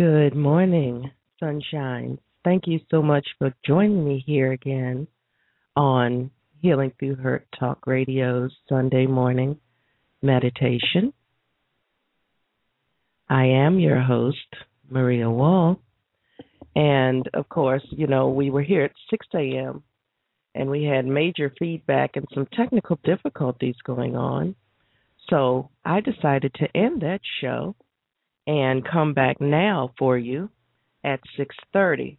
Good morning, sunshine. Thank you so much for joining me here again on Healing Through Hurt Talk Radio's Sunday morning meditation. I am your host, Maria Wall. And of course, we were here at 6 a.m. and we had major feedback and some technical difficulties going on. So I decided to end that show and come back now for you at 6:30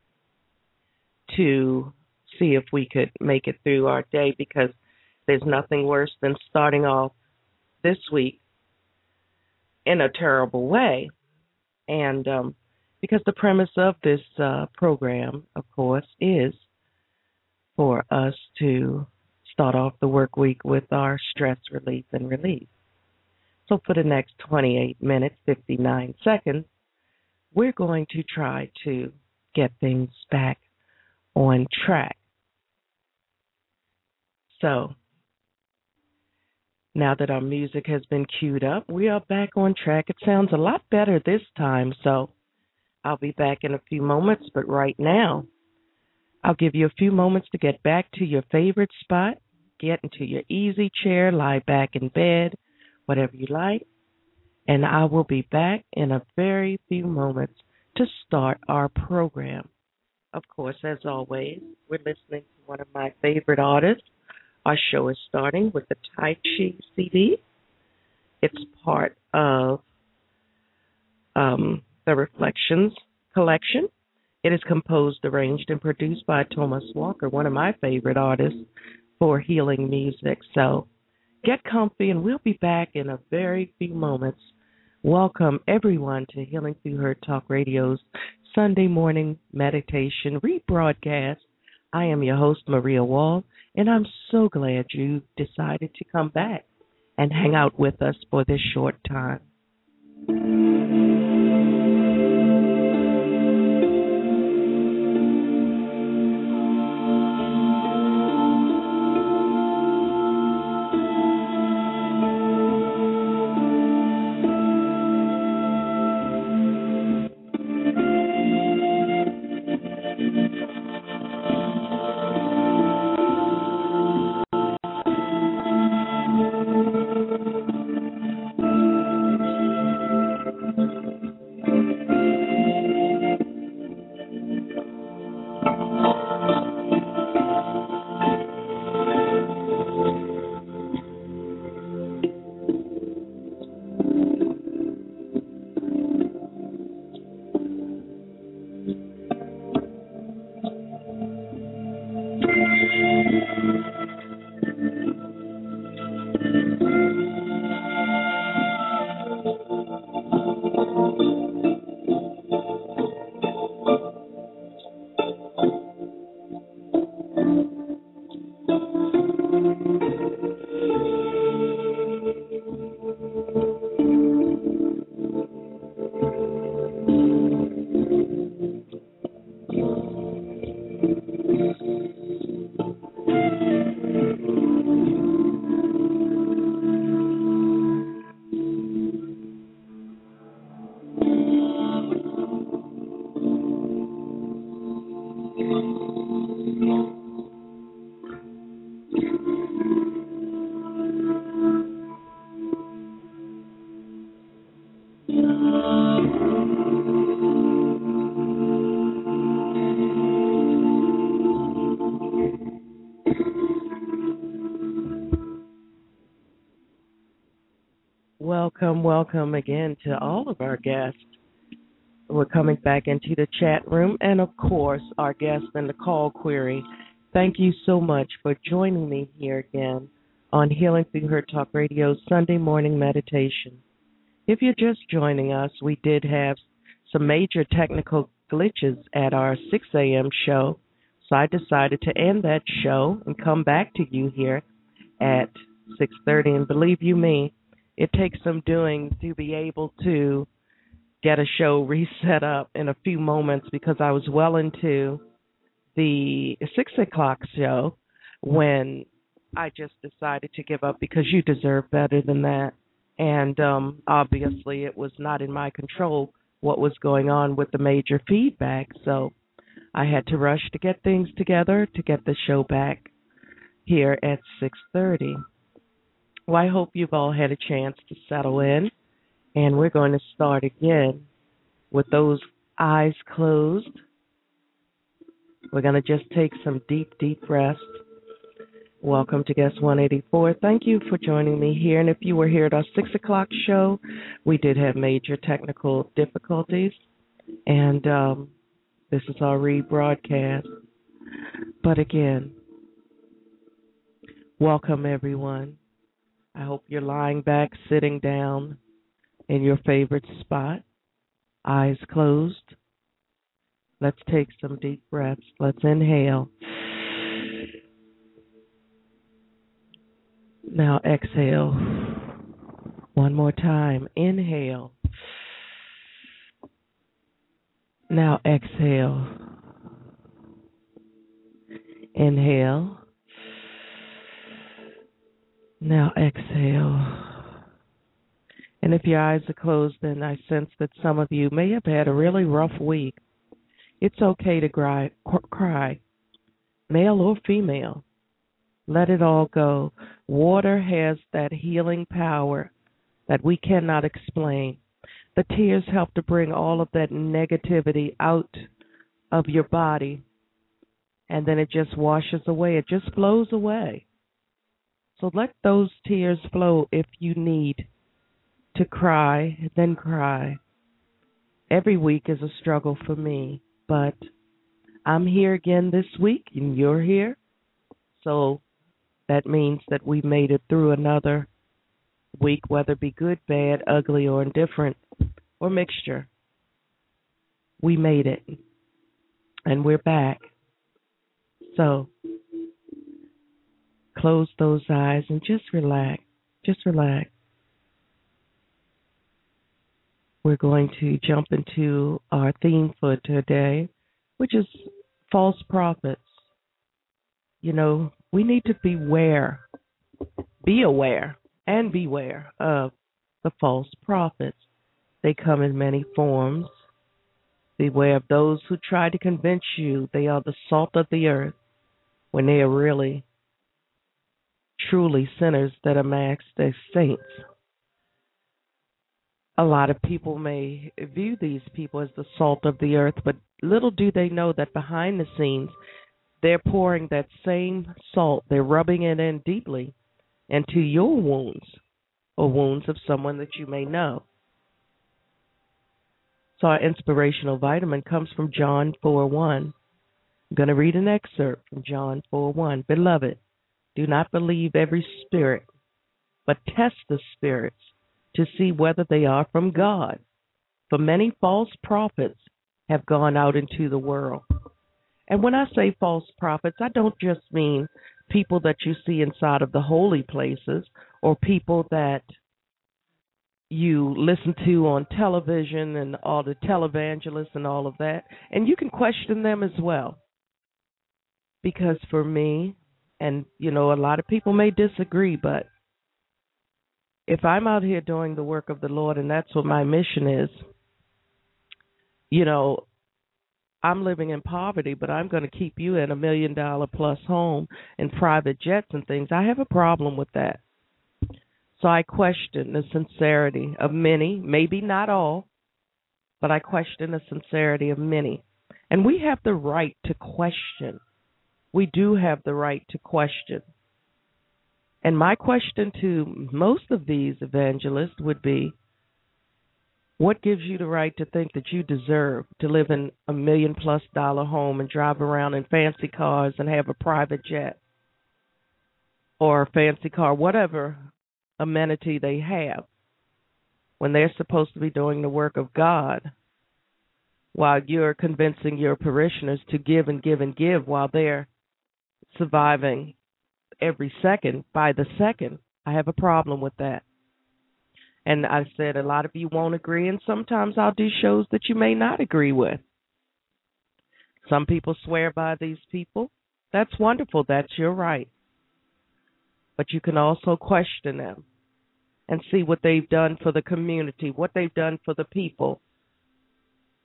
to see if we could make it through our day, because there's nothing worse than starting off this week in a terrible way. And because the premise of this program, of course, is for us to start off the work week with our stress relief and relief. So for the next 28 minutes, 59 seconds, we're going to try to get things back on track. So now that our music has been queued up, we are back on track. It sounds a lot better this time, so I'll be back in a few moments. But right now, I'll give you a few moments to get back to your favorite spot, get into your easy chair, lie back in bed, whatever you like, and I will be back in a very few moments to start our program. Of course, as always, we're listening to one of my favorite artists. Our show is starting with the Tai Chi CD. It's part of the Reflections collection. It is composed, arranged, and produced by Thomas Walker, one of my favorite artists for healing music. So get comfy, and we'll be back in a very few moments. Welcome, everyone, to Healing Through Hurt Talk Radio's Sunday morning meditation rebroadcast. I am your host, Maria Wall, and I'm so glad you decided to come back and hang out with us for this short time. Welcome again to all of our guests. We're coming back into the chat room, and of course, our guests in the call query. Thank you so much for joining me here again on Healing Through Hurt Talk Radio's Sunday morning meditation. If you're just joining us, we did have some major technical glitches at our 6 a.m. show, so I decided to end that show and come back to you here at 6:30. And believe you me, it takes some doing to be able to get a show reset up in a few moments, because I was well into the 6 o'clock show when I just decided to give up, because you deserve better than that. And obviously it was not in my control what was going on with the major feedback. So I had to rush to get things together to get the show back here at 6:30. Well, I hope you've all had a chance to settle in, and we're going to start again with those eyes closed. We're going to just take some deep, deep breaths. Welcome to Guest 184. Thank you for joining me here. And if you were here at our 6 o'clock show, we did have major technical difficulties, and this is our rebroadcast. But again, welcome everyone. I hope you're lying back, sitting down in your favorite spot, eyes closed. Let's take some deep breaths. Let's inhale. Now exhale. One more time. Inhale. Now exhale. Inhale. Now exhale. And if your eyes are closed, then I sense that some of you may have had a really rough week. It's okay to cry, male or female. Let it all go. Water has that healing power that we cannot explain. The tears help to bring all of that negativity out of your body, and then it just washes away. It just flows away. So let those tears flow. If you need to cry, then cry. Every week is a struggle for me, but I'm here again this week, and you're here. So that means that we made it through another week, whether it be good, bad, ugly, or indifferent, or mixture. We made it, and we're back. So close those eyes and just relax. Just relax. We're going to jump into our theme for today, which is false prophets. You know, we need to be aware and beware of the false prophets. They come in many forms. Beware of those who try to convince you they are the salt of the earth when they are really, truly sinners that are masked as saints. A lot of people may view these people as the salt of the earth, but little do they know that behind the scenes, they're pouring that same salt, they're rubbing it in deeply into your wounds or wounds of someone that you may know. So our inspirational vitamin comes from John 4:1. I'm going to read an excerpt from John 4:1. Beloved, do not believe every spirit, but test the spirits to see whether they are from God. For many false prophets have gone out into the world. And when I say false prophets, I don't just mean people that you see inside of the holy places or people that you listen to on television and all the televangelists and all of that. And you can question them as well. Because for me, and, you know, a lot of people may disagree, but if I'm out here doing the work of the Lord and that's what my mission is, you know, I'm living in poverty, but I'm going to keep you in $1 million plus home and private jets and things. I have a problem with that. So I question the sincerity of many, maybe not all, but I question the sincerity of many. And we have the right to question. We do have the right to question. And my question to most of these evangelists would be, what gives you the right to think that you deserve to live in $1 million+ home and drive around in fancy cars and have a private jet or a fancy car, whatever amenity they have, when they're supposed to be doing the work of God while you're convincing your parishioners to give and give and give while they're surviving every second by the second? I have a problem with that. And I said a lot of you won't agree, and sometimes I'll do shows that you may not agree with. Some people swear by these people. That's wonderful. That's your right. But you can also question them and see what they've done for the community, what they've done for the people.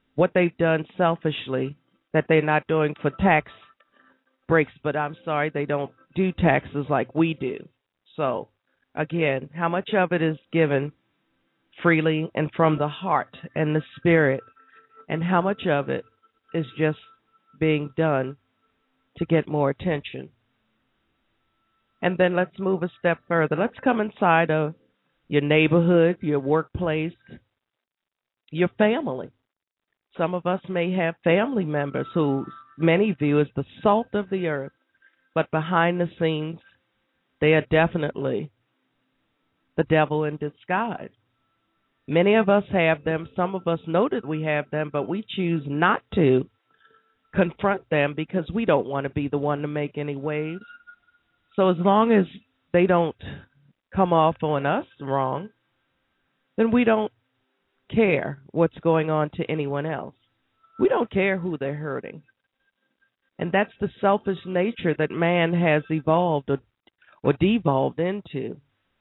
what they've done selfishly that they're not doing for tax breaks, but I'm sorry, they don't do taxes like we do. So, again, how much of it is given freely and from the heart and the spirit, and how much of it is just being done to get more attention? And then let's move a step further. Let's come inside of your neighborhood, your workplace, your family. Some of us may have family members who many view as the salt of the earth, but behind the scenes, they are definitely the devil in disguise. Many of us have them. Some of us know that we have them, but we choose not to confront them because we don't want to be the one to make any waves. So as long as they don't come off on us wrong, then we don't care what's going on to anyone else. We don't care who they're hurting. And that's the selfish nature that man has evolved or devolved into.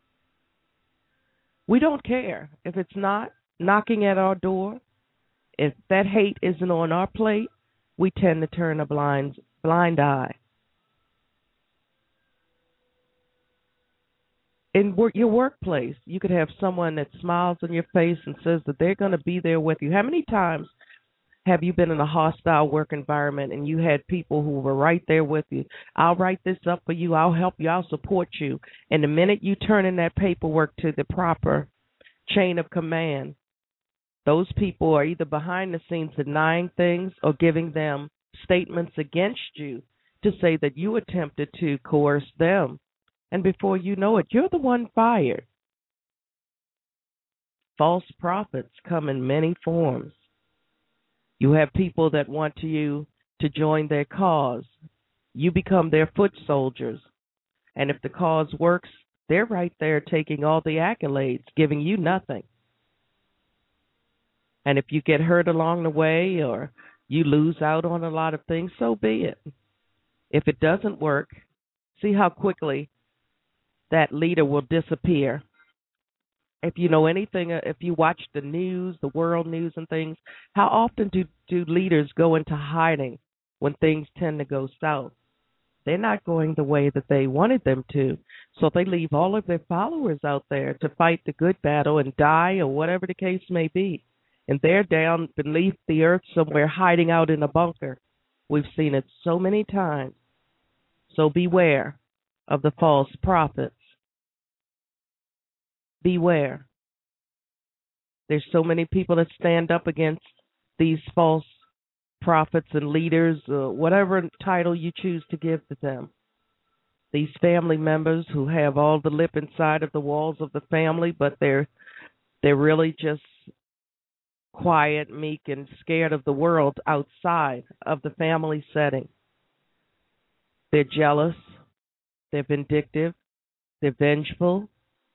We don't care if it's not knocking at our door. If that hate isn't on our plate, we tend to turn a blind eye. In your workplace, you could have someone that smiles on your face and says that they're going to be there with you. How many times have you been in a hostile work environment and you had people who were right there with you? I'll write this up for you. I'll help you. I'll support you. And the minute you turn in that paperwork to the proper chain of command, those people are either behind the scenes denying things or giving them statements against you to say that you attempted to coerce them. And before you know it, you're the one fired. False prophets come in many forms. You have people that want you to join their cause. You become their foot soldiers. And if the cause works, they're right there taking all the accolades, giving you nothing. And if you get hurt along the way or you lose out on a lot of things, so be it. If it doesn't work, see how quickly that leader will disappear. If you know anything, if you watch the news, the world news and things, how often do leaders go into hiding when things tend to go south? They're not going the way that they wanted them to, so they leave all of their followers out there to fight the good battle and die or whatever the case may be. And they're down beneath the earth somewhere hiding out in a bunker. We've seen it so many times. So beware of the false prophets. Beware. There's so many people that stand up against these false prophets and leaders, whatever title you choose to give to them. These family members who have all the lip inside of the walls of the family, but they're really just quiet, meek, and scared of the world outside of the family setting. They're jealous. They're vindictive. They're vengeful.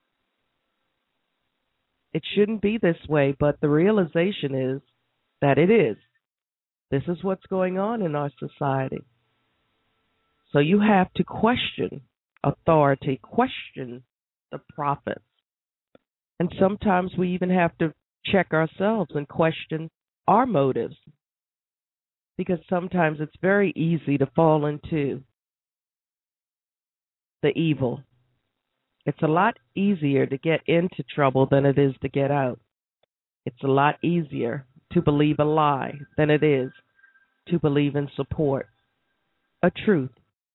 It shouldn't be this way, but the realization is that it is. This is what's going on in our society. So you have to question authority, question the prophets. And sometimes we even have to check ourselves and question our motives, because sometimes it's very easy to fall into the evil. It's a lot easier to get into trouble than it is to get out. It's a lot easier to believe a lie than it is to believe in support, a truth.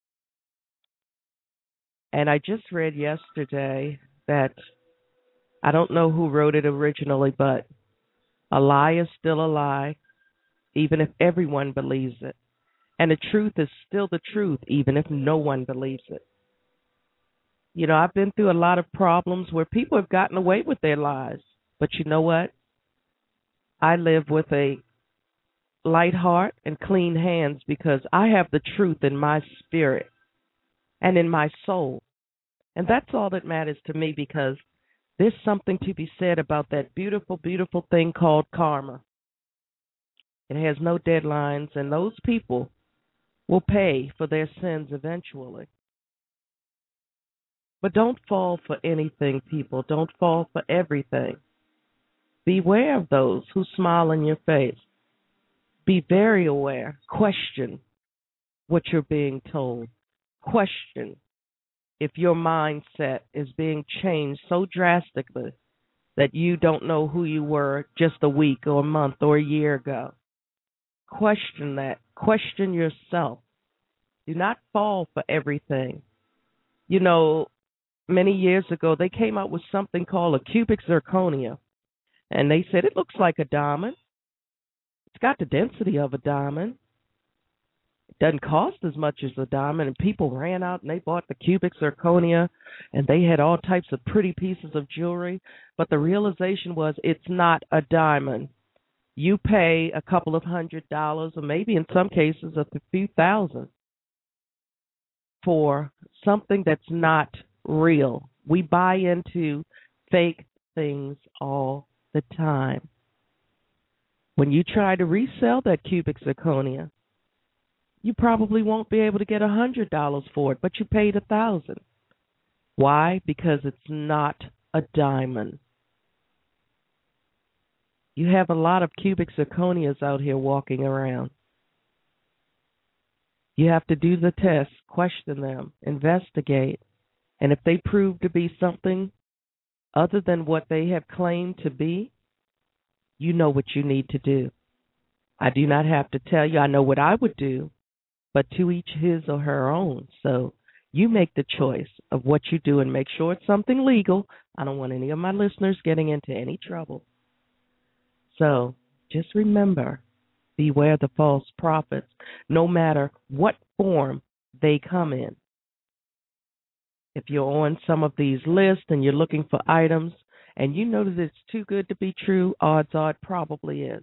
And I just read yesterday that, I don't know who wrote it originally, but a lie is still a lie, even if everyone believes it. And the truth is still the truth, even if no one believes it. You know, I've been through a lot of problems where people have gotten away with their lies. But you know what? I live with a light heart and clean hands because I have the truth in my spirit and in my soul. And that's all that matters to me, because there's something to be said about that beautiful, beautiful thing called karma. It has no deadlines, and those people will pay for their sins eventually. But don't fall for anything, people. Don't fall for everything. Beware of those who smile in your face. Be very aware. Question what you're being told. Question if your mindset is being changed so drastically that you don't know who you were just a week or a month or a year ago. Question that. Question yourself. Do not fall for everything. You know, many years ago, they came out with something called a cubic zirconia, and they said it looks like a diamond. It's got the density of a diamond. It doesn't cost as much as a diamond, and people ran out and they bought the cubic zirconia, and they had all types of pretty pieces of jewelry, but the realization was it's not a diamond. You pay a couple of $100, or maybe in some cases a few thousand, for something that's not real. We buy into fake things all the time. When you try to resell that cubic zirconia, you probably won't be able to get $100 for it, but you paid $1,000. Why? Because it's not a diamond. You have a lot of cubic zirconias out here walking around. You have to do the test, question them, investigate, and if they prove to be something other than what they have claimed to be, you know what you need to do. I do not have to tell you. I know what I would do, but to each his or her own. So you make the choice of what you do and make sure it's something legal. I don't want any of my listeners getting into any trouble. So just remember, beware the false prophets, no matter what form they come in. If you're on some of these lists and you're looking for items and you know that it's too good to be true, odds are it probably is.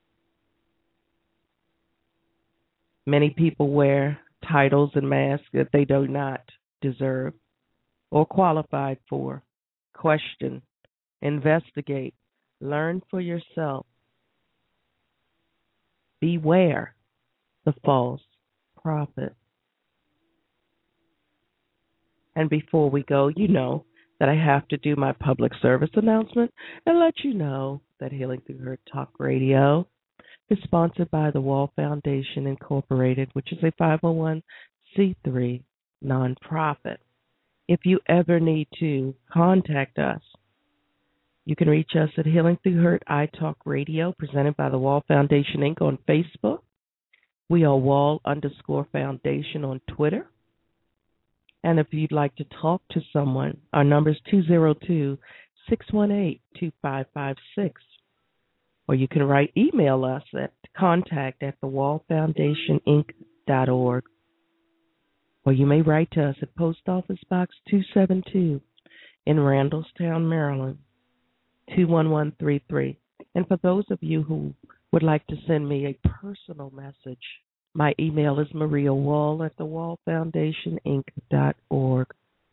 Many people wear titles and masks that they do not deserve or qualified for. Question, investigate, learn for yourself. Beware the false prophet. And before we go, you know that I have to do my public service announcement and let you know that Healing Through Hurt Talk Radio is sponsored by the Wall Foundation Incorporated, which is a 501c3 nonprofit. If you ever need to contact us, you can reach us at Healing Through Hurt iTalk Radio, presented by the Wall Foundation, Inc. on Facebook. We are Wall_Foundation on Twitter. And if you'd like to talk to someone, our number is 202-618-2556. Or you can email us at contact@thewallfoundationinc.org. Or you may write to us at Post Office Box 272 in Randallstown, Maryland, 21133. And for those of you who would like to send me a personal message, my email is mariawall@thewallfoundationinc.org.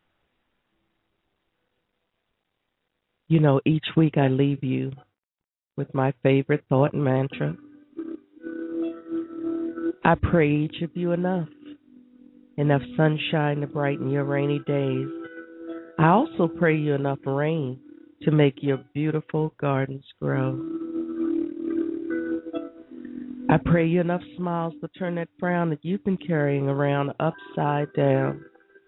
You know, each week I leave you with my favorite thought and mantra. I pray each of you enough sunshine to brighten your rainy days. I also pray you enough rain to make your beautiful gardens grow. I pray you enough smiles to turn that frown that you've been carrying around upside down.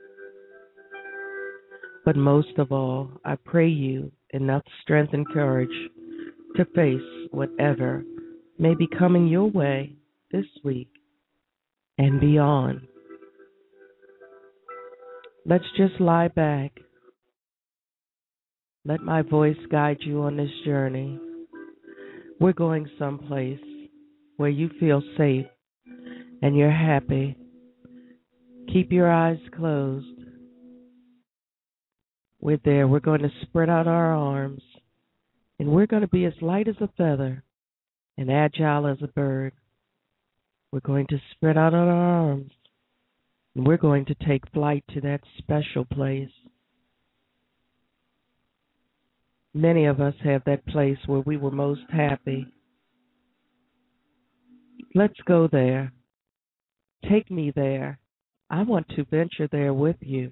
But most of all, I pray you enough strength and courage to face whatever may be coming your way this week and beyond. Let's just lie back. Let my voice guide you on this journey. We're going someplace where you feel safe and you're happy. Keep your eyes closed. We're there. We're going to spread out our arms, and we're going to be as light as a feather and agile as a bird. We're going to spread out our arms, and we're going to take flight to that special place. Many of us have that place where we were most happy. Let's go there. Take me there. I want to venture there with you.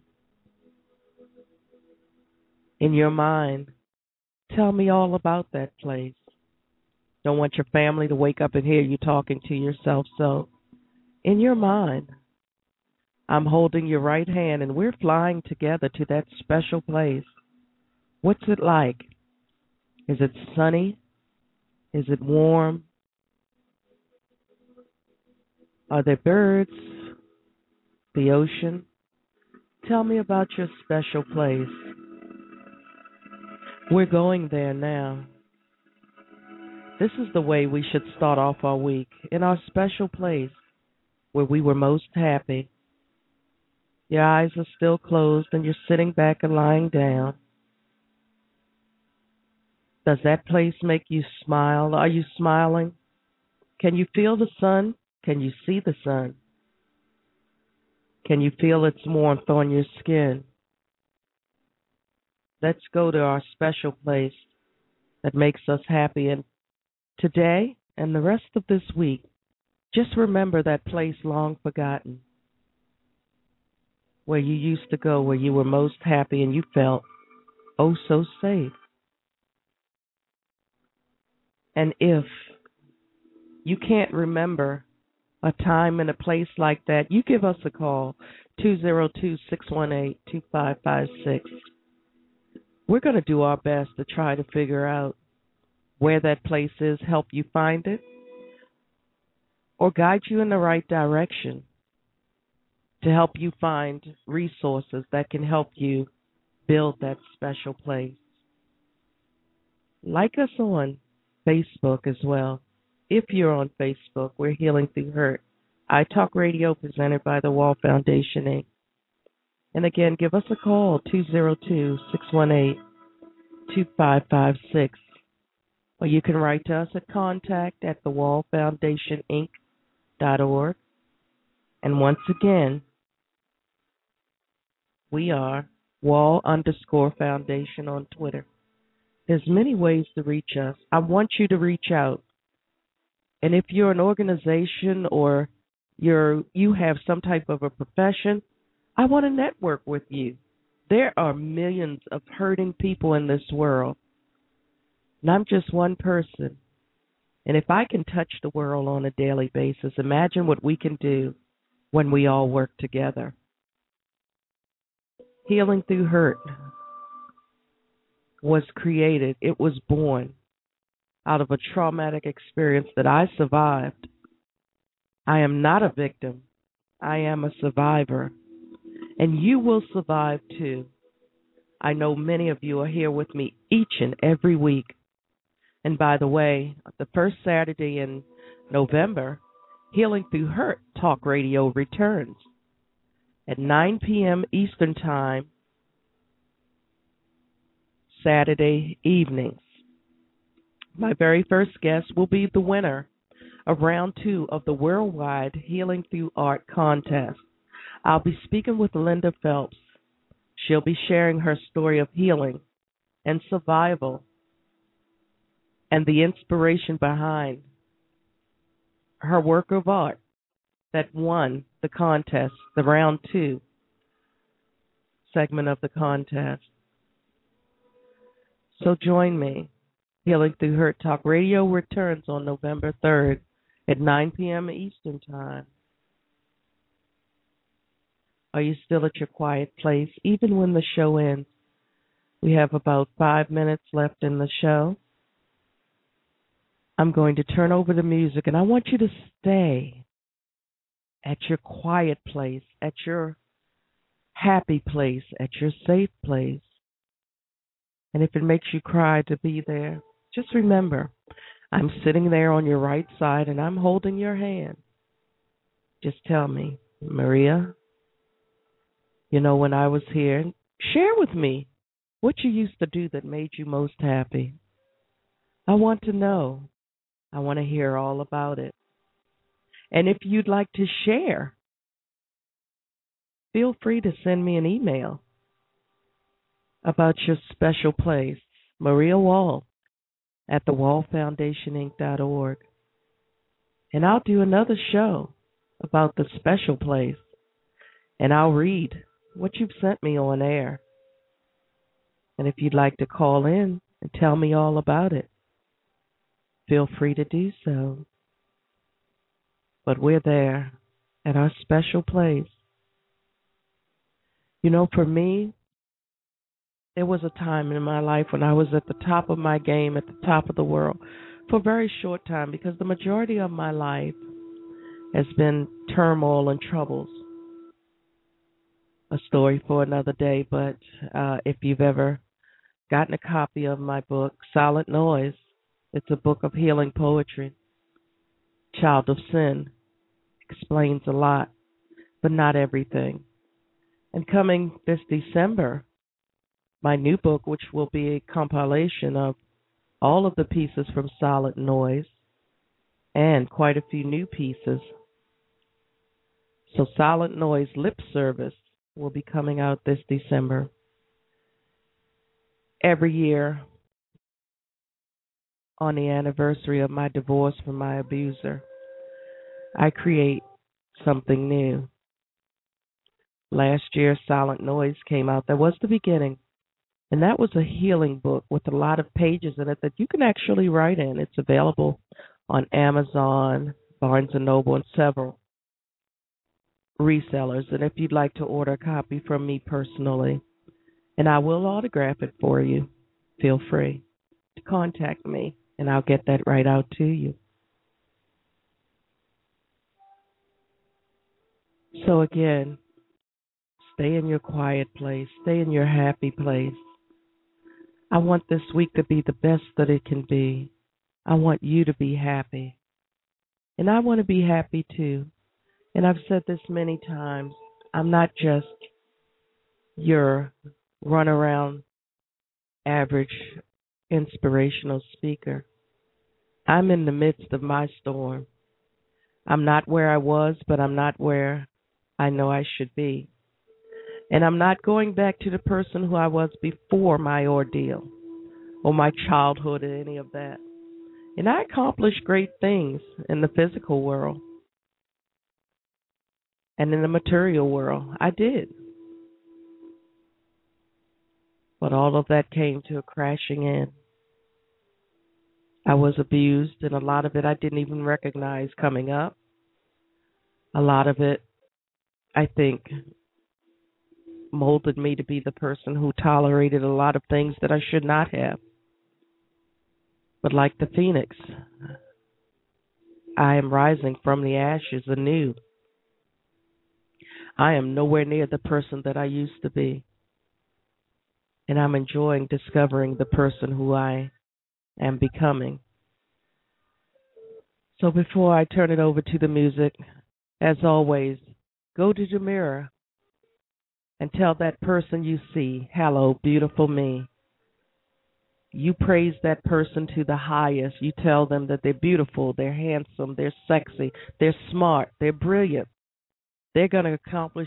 In your mind, tell me all about that place. Don't want your family to wake up and hear you talking to yourself. So, in your mind, I'm holding your right hand and we're flying together to that special place. What's it like? Is it sunny? Is it warm? Are there birds? The ocean? Tell me about your special place. We're going there now. This is the way we should start off our week, in our special place where we were most happy. Your eyes are still closed and you're sitting back and lying down. Does that place make you smile? Are you smiling? Can you feel the sun? Can you see the sun? Can you feel its warmth on your skin? Let's go to our special place that makes us happy. And today and the rest of this week, just remember that place long forgotten where you used to go, where you were most happy and you felt oh so safe. And if you can't remember a time and a place like that, you give us a call, 202-618-2556. We're going to do our best to try to figure out where that place is, help you find it, or guide you in the right direction to help you find resources that can help you build that special place. Like us on Facebook as well. If you're on Facebook, we're Healing Through Hurt. I Talk Radio presented by the Wall Foundation, Inc. And again, give us a call, 202-618-2556. Or you can write to us at contact@thewallfoundationinc.org. And once again, we are Wall_Foundation on Twitter. There's many ways to reach us. I want you to reach out. And if you're an organization or you have some type of a profession, I want to network with you. There are millions of hurting people in this world, and I'm just one person. And if I can touch the world on a daily basis, imagine what we can do when we all work together. Healing Through Hurt was created, it was born out of a traumatic experience that I survived. I am not a victim. I am a survivor. And you will survive too. I know many of you are here with me each and every week. And by the way, the first Saturday in November, Healing Through Hurt Talk Radio returns at 9 p.m. Eastern Time, Saturday evenings. My very first guest will be the winner of round 2 of the Worldwide Healing Through Art contest. I'll be speaking with Linda Phelps. She'll be sharing her story of healing and survival and the inspiration behind her work of art that won the contest, the round 2 segment of the contest. So join me. Healing Through Hurt Talk Radio returns on November 3rd at 9 p.m. Eastern Time. Are you still at your quiet place, even when the show ends? We have about 5 minutes left in the show. I'm going to turn over the music, and I want you to stay at your quiet place, at your happy place, at your safe place. And if it makes you cry to be there, just remember, I'm sitting there on your right side, and I'm holding your hand. Just tell me, Maria, you know, when I was here, share with me what you used to do that made you most happy. I want to know. I want to hear all about it. And if you'd like to share, feel free to send me an email about your special place, Maria Wall at thewallfoundationinc.org. And I'll do another show about the special place, and I'll read what you've sent me on air. And if you'd like to call in and tell me all about it, feel free to do so. But we're there at our special place. You know, for me, there was a time in my life when I was at the top of my game, at the top of the world, for a very short time, because the majority of my life has been turmoil and troubles. A story for another day, but if you've ever gotten a copy of my book, Silent Noise, it's a book of healing poetry. Child of Sin explains a lot, but not everything. And coming this December, my new book, which will be a compilation of all of the pieces from Silent Noise and quite a few new pieces. So Silent Noise Lip Service will be coming out this December. Every year on the anniversary of my divorce from my abuser, I create something new. Last year, Silent Noise came out. That was the beginning. And that was a healing book with a lot of pages in it that you can actually write in. It's available on Amazon, Barnes & Noble, and several resellers. And if you'd like to order a copy from me personally, and I will autograph it for you, feel free to contact me, and I'll get that right out to you. So again, stay in your quiet place. Stay in your happy place. I want this week to be the best that it can be. I want you to be happy. And I want to be happy too. And I've said this many times. I'm not just your runaround average inspirational speaker. I'm in the midst of my storm. I'm not where I was, but I'm not where I know I should be. And I'm not going back to the person who I was before my ordeal or my childhood or any of that. And I accomplished great things in the physical world and in the material world. I did. But all of that came to a crashing end. I was abused, and a lot of it I didn't even recognize coming up. A lot of it, I think, molded me to be the person who tolerated a lot of things that I should not have. But like the phoenix, I am rising from the ashes anew. I am nowhere near the person that I used to be. And I'm enjoying discovering the person who I am becoming. So before I turn it over to the music, as always, go to the mirror and tell that person you see, hello, beautiful me. You praise that person to the highest. You tell them that they're beautiful, they're handsome, they're sexy, they're smart, they're brilliant. They're going to accomplish.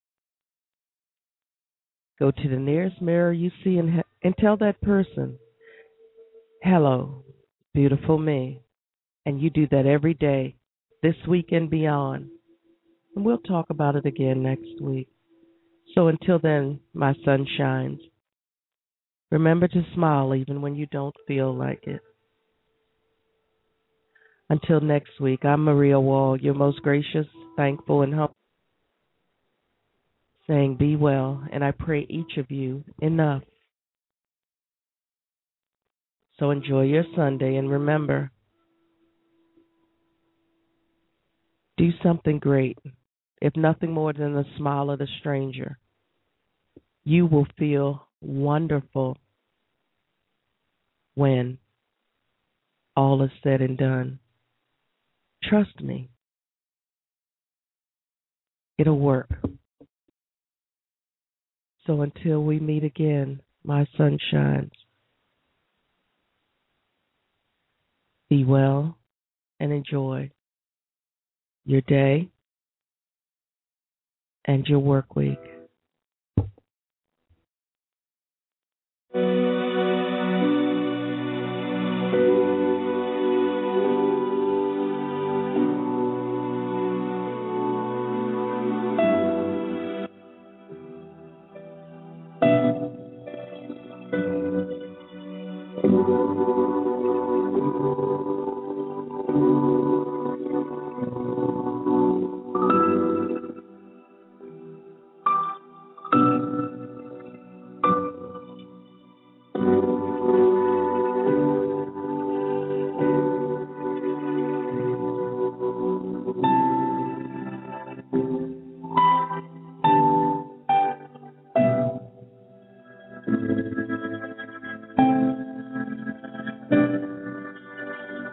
Go to the nearest mirror you see and tell that person, hello, beautiful me. And you do that every day, this week and beyond. And we'll talk about it again next week. So until then, my sunshines, remember to smile even when you don't feel like it. Until next week, I'm Maria Wall, your most gracious, thankful, and humble, saying be well, and I pray each of you enough. So enjoy your Sunday, and remember, do something great, if nothing more than the smile of a stranger. You will feel wonderful when all is said and done. Trust me, it'll work. So until we meet again, my sunshines, be well and enjoy your day and your work week.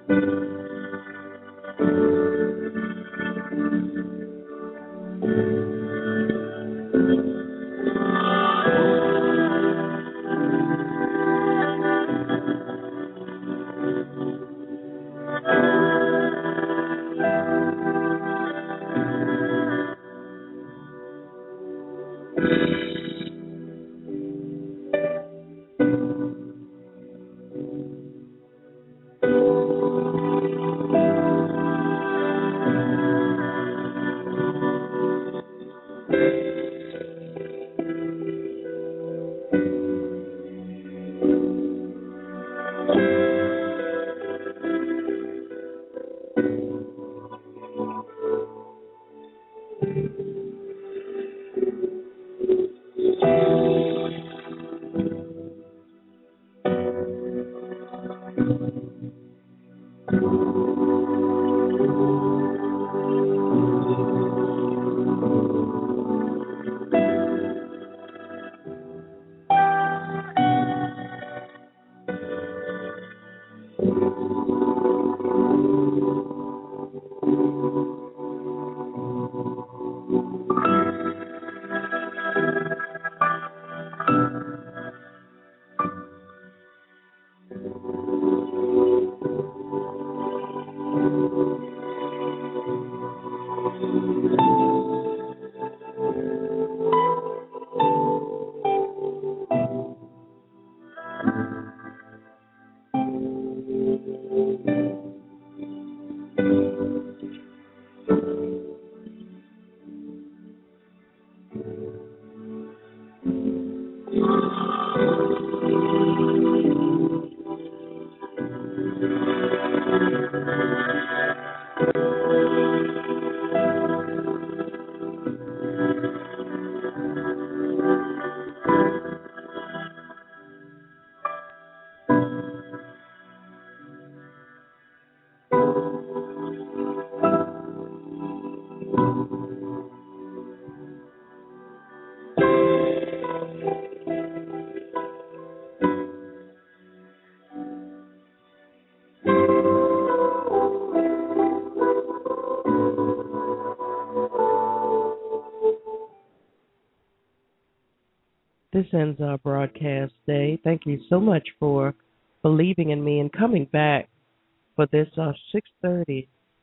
This ends our broadcast day. Thank you so much for believing in me and coming back for this 6:30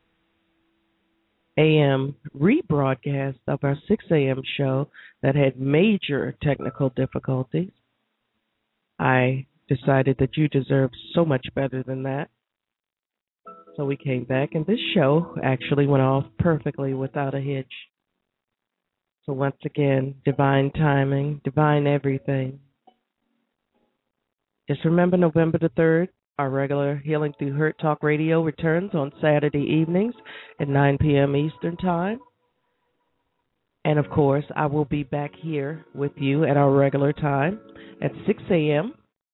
a.m. rebroadcast of our 6 a.m. show that had major technical difficulties. I decided that you deserved so much better than that. So we came back, and this show actually went off perfectly without a hitch. So once again, divine timing, divine everything. Just remember November the 3rd, our regular Healing Through Hurt Talk Radio returns on Saturday evenings at 9 p.m. Eastern Time. And, of course, I will be back here with you at our regular time at 6 a.m.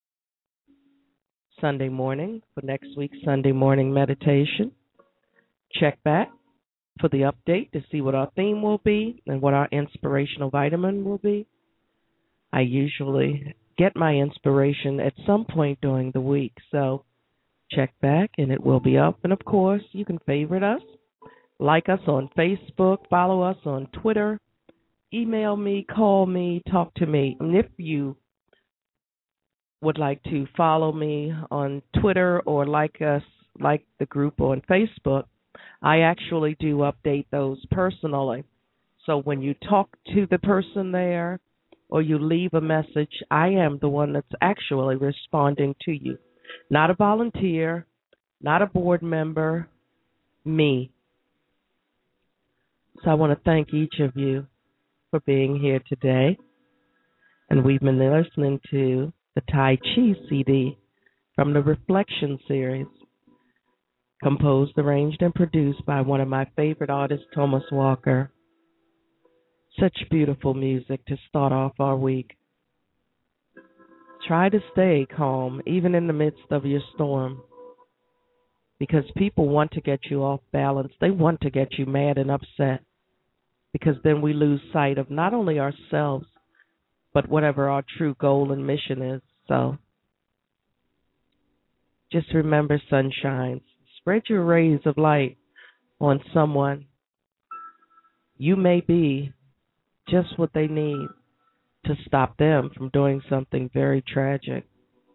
Sunday morning for next week's Sunday morning meditation. Check back for the update to see what our theme will be and what our inspirational vitamin will be. I usually get my inspiration at some point during the week, so check back and it will be up. And, of course, you can favorite us, like us on Facebook, follow us on Twitter, email me, call me, talk to me. And if you would like to follow me on Twitter or like the group on Facebook, I actually do update those personally. So when you talk to the person there or you leave a message, I am the one that's actually responding to you. Not a volunteer, not a board member, me. So I want to thank each of you for being here today. And we've been listening to the Tai Chi CD from the Reflection series, composed, arranged, and produced by one of my favorite artists, Thomas Walker. Such beautiful music to start off our week. Try to stay calm, even in the midst of your storm, because people want to get you off balance. They want to get you mad and upset, because then we lose sight of not only ourselves, but whatever our true goal and mission is. So just remember, sun shines, Spread your rays of light on someone. You may be just what they need to stop them from doing something very tragic.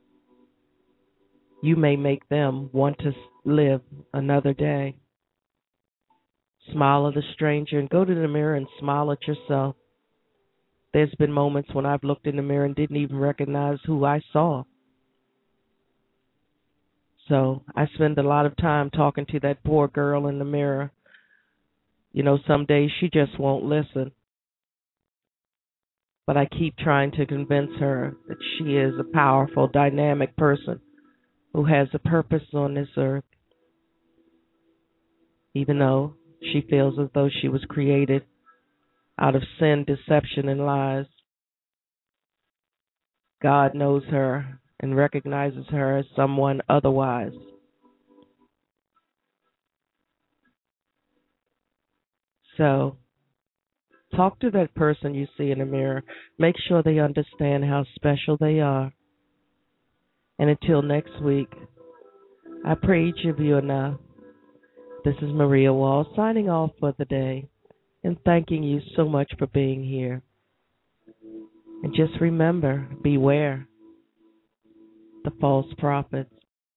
You may make them want to live another day. Smile at a stranger and go to the mirror and smile at yourself. There's been moments when I've looked in the mirror and didn't even recognize who I saw. So I spend a lot of time talking to that poor girl in the mirror. You know, some days she just won't listen. But I keep trying to convince her that she is a powerful, dynamic person who has a purpose on this earth, even though she feels as though she was created out of sin, deception, and lies. God knows her and recognizes her as someone otherwise. So talk to that person you see in the mirror. Make sure they understand how special they are. And until next week, I pray each of you enough. This is Maria Wall signing off for the day and thanking you so much for being here. And just remember, beware the false prophets.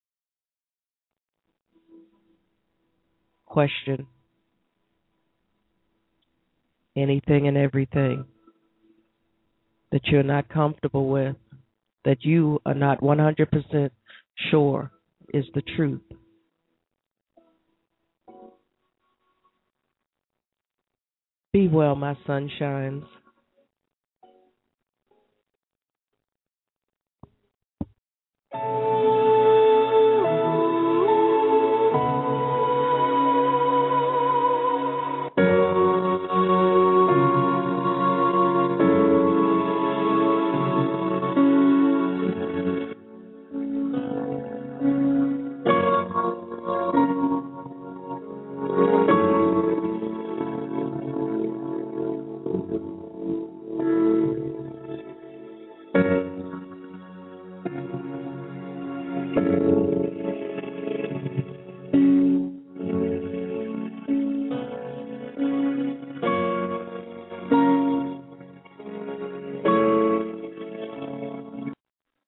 Question anything and everything that you're not comfortable with, that you are not 100% sure is the truth. Be well, my sunshines.